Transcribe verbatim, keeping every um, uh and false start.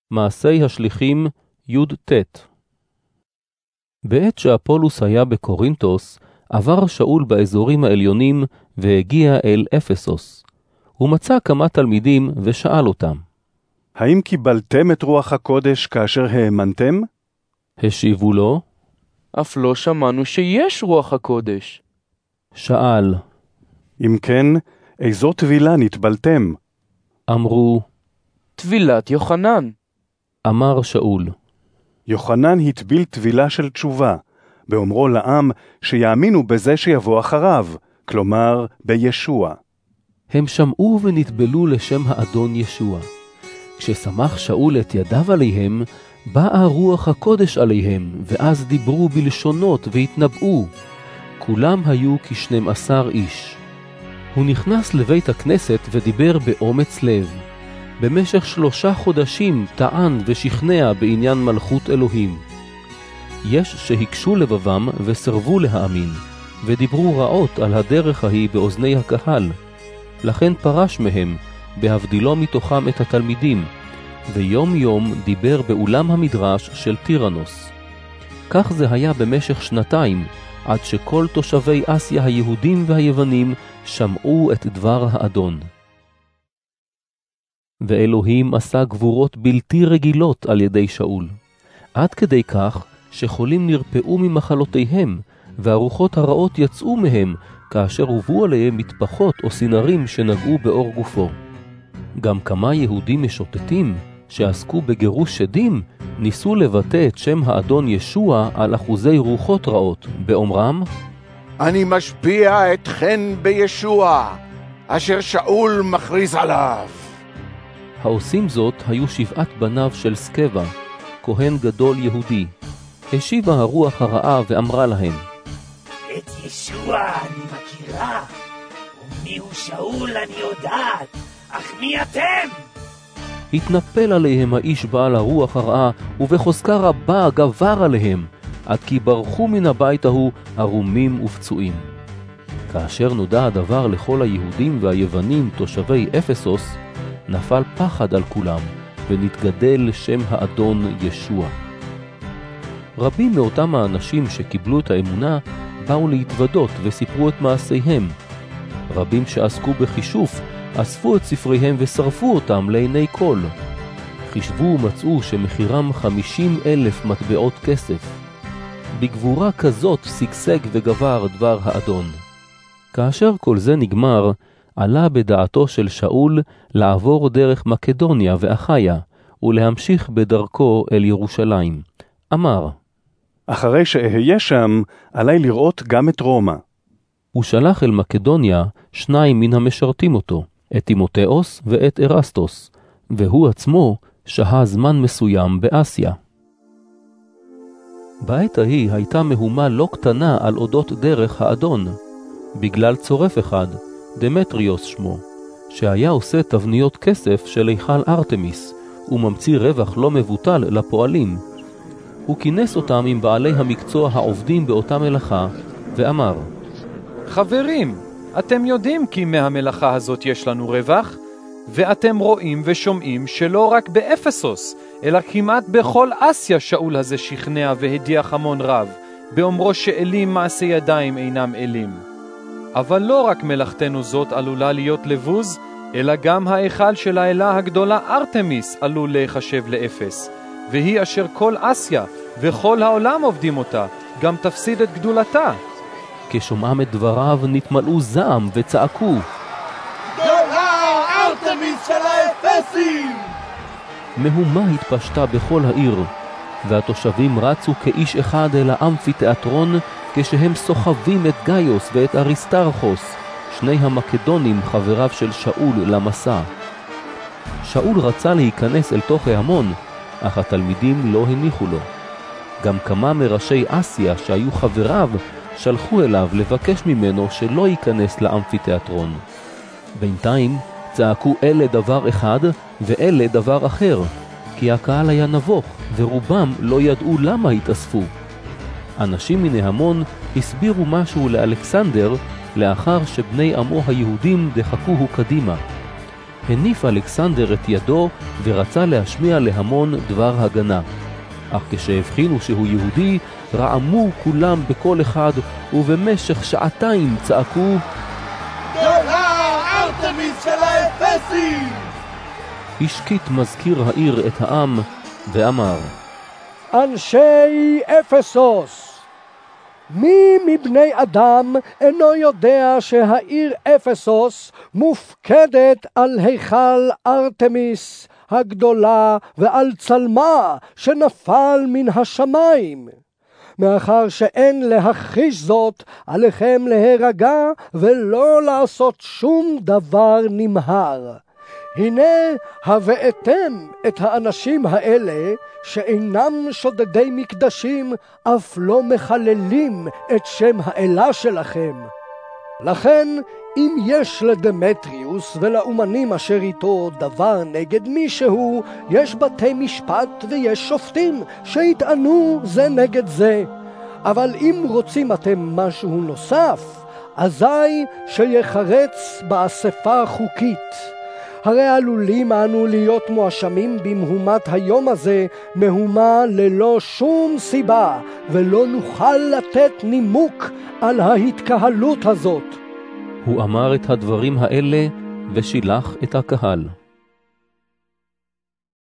מעשי השליחים י"ט. בעת שאפולוס היה בקורינטוס, עבר שאול באזורים העליונים והגיע אל אפסוס. הוא מצא כמה תלמידים ושאל אותם, האם קיבלתם את רוח הקודש כאשר האמנתם? השיבו לו, אף לא שמענו שיש רוח הקודש. שאל, אם כן, איזו טבילה נטבלתם? אמרו, טבילת יוחנן. אמר שאול, יוחנן הטביל טבילה של תשובה, באומרו לעם שיאמינו בזה שיבוא אחריו, כלומר בישוע. הם שמעו ונטבלו לשם האדון ישוע. כששמח שאול את ידיו עליהם, באה רוח הקודש עליהם, ואז דיברו בלשונות והתנבאו. כולם היו כשנים עשר איש. הוא נכנס לבית הכנסת ודיבר באומץ לב. במשך שלושה חודשים טען ושכנע בעניין מלכות אלוהים. יש שהקשו לבבם וסרבו להאמין, ודיברו רעות על הדרך ההיא באוזני הקהל. לכן פרש מהם, בהבדילו מתוכם את התלמידים, ויום יום דיבר באולם המדרש של טירנוס. כך זה היה במשך שנתיים, עד שכל תושבי אסיה היהודים והיוונים שמעו את דבר האדון. ואלוהים עשה גבורות בלתי רגילות על ידי שאול, עד כדי כך שחולים נרפאו ממחלותיהם, והרוחות הרעות יצאו מהם, כאשר הובאו עליהם מטפחות או סינרים שנגעו באור גופו. גם כמה יהודים משוטטים, שעסקו בגירוש שדים, ניסו לבטא את שם האדון ישוע על אחוזי רוחות רעות, באומרם, אני משביע אתכן בישוע, אשר שאול מכריז עליו. העושים זאת היו שבעת בניו של סקבה, כהן גדול יהודי. השיבה הרוח הרעה ואמרה להם, את ישוע אני מכירה, ומי הוא שאול אני יודעת, אך מי אתם? התנפל עליהם האיש בעל הרוח הרעה, ובחוזקה רבה גבר עליהם, עד כי ברחו מן הבית ההוא ערומים ופצועים. כאשר נודע הדבר לכל היהודים והיוונים תושבי אפסוס, נפל פחד על כולם, ונתגדל שם האדון ישוע. רבים מאותם האנשים שקיבלו את האמונה באו להתוודות וסיפרו את מעשיהם. רבים שעסקו בחישוף אספו את ספריהם ושרפו אותם לעיני כל. חישבו ומצאו שמחירם חמישים אלף מטבעות כסף. בגבורה כזאת סגסג וגבר דבר האדון. כאשר כל זה נגמר, עלה בדעתו של שאול לעבור דרך מקדוניה ואחיה, ולהמשיך בדרכו אל ירושלים. אמר, אחרי שאהיה שם, עליי לראות גם את רומא. הוא שלח אל מקדוניה שניים מן המשרתים אותו, את תימותאוס ואת ארסטוס, והוא עצמו שהה זמן מסוים באסיה. בעת ההיא הייתה מהומה לא קטנה על אודות דרך האדון, בגלל צורף אחד, דמטריוס שמו, שהיה עושה תבניות כסף של היכל ארתמיס, וממציא רווח לא מבוטל לפועלים. הוא כינס אותם עם בעלי המקצוע העובדים באותה מלאכה, ואמר, חברים, אתם יודעים כי מהמלאכה הזאת יש לנו רווח, ואתם רואים ושומעים שלא רק באפסוס, אלא כמעט בכל אסיה שאול הזה שכנע והדיח המון רב, באומרו שאלים מעשי ידיים אינם אלים. אבל לא רק מלאכתנו זאת עלולה להיות לבוז, אלא גם ההיכל של האלה הגדולה ארתמיס עלול להיחשב לאפס, והיא אשר כל אסיה וכל העולם עובדים אותה, גם תפסיד את גדולתה. כשומעם את דבריו נתמלאו זעם וצעקו, גדולה ארתמיס של האפסים! מהומה התפשטה בכל העיר, והתושבים רצו כאיש אחד אל האמפיתיאטרון, כשהם סוחבים את גאיוס ואת אריסטרחוס, שני המקדונים חבריו של שאול למסע. שאול רצה להיכנס אל תוך ההמון, אך התלמידים לא הניחו לו. גם כמה מראשי אסיה שהיו חבריו שלחו אליו לבקש ממנו שלא ייכנס לאמפיתיאטרון. בינתיים צעקו אלה דבר אחד ואלה דבר אחר, כי הקהל היה נבוך ורובם לא ידעו למה התאספו. אנשים מן ההמון הסבירו משהו לאלכסנדר לאחר שבני עמו היהודים דחקוהו קדימה. הניף אלכסנדר את ידו ורצה להשמיע להמון דבר הגנה. אך כשהבחינו שהוא יהודי, רעמו כולם בכל אחד, ובמשך שעתיים צעקו, גדולה ארתמיס של האפסים! השקיט מזכיר העיר את העם ואמר, אנשי אפסוס, מי מבני אדם אינו יודע שהעיר אפסוס מופקדת על היכל ארתמיס הגדולה ועל צלמה שנפל מן השמיים? מאחר שאין להכחיש זאת, עליכם להירגע ולא לעשות שום דבר נמהר. הנה הבאתם את האנשים האלה שאינם שודדי מקדשים, אף לא מחללים את שם האלה שלכם. לכן אם יש לדמטריוס ולאומנים אשר איתו דבר נגד מישהו, יש בתי משפט ויש שופטים שיטענו זה נגד זה. אבל אם רוצים אתם משהו נוסף, אזי שיחרץ באספה חוקית. הרי עלולים אנו להיות מואשמים במהומת היום הזה, מהומה ללא שום סיבה, ולא נוכל לתת נימוק על ההתקהלות הזאת. הוא אמר את הדברים האלה ושילח את הקהל.